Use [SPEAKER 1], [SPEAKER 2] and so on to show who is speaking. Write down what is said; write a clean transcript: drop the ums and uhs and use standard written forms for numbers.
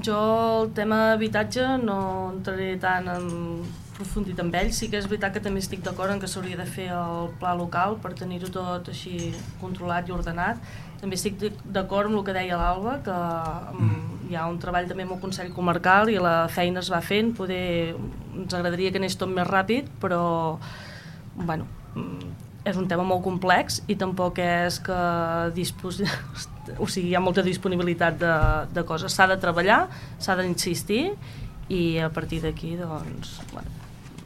[SPEAKER 1] Jo el tema habitatge no entraré tant en profunditat amb ell. Sí que és veritat que també estic d'acord en que s'hauria de fer el pla local per tenir-ho tot així controlat i ordenat. També estic d'acord amb el que deia l'Alba, que hi ha un treball també amb el Consell Comarcal i la feina es va fent. Poder ens agradaria que anés tot més ràpid, però bueno, és un tema molt complex i tampoc és que o sigui, hi ha molta disponibilitat de coses. S'ha de treballar, s'ha d'insistir i a partir d'aquí, doncs, bueno,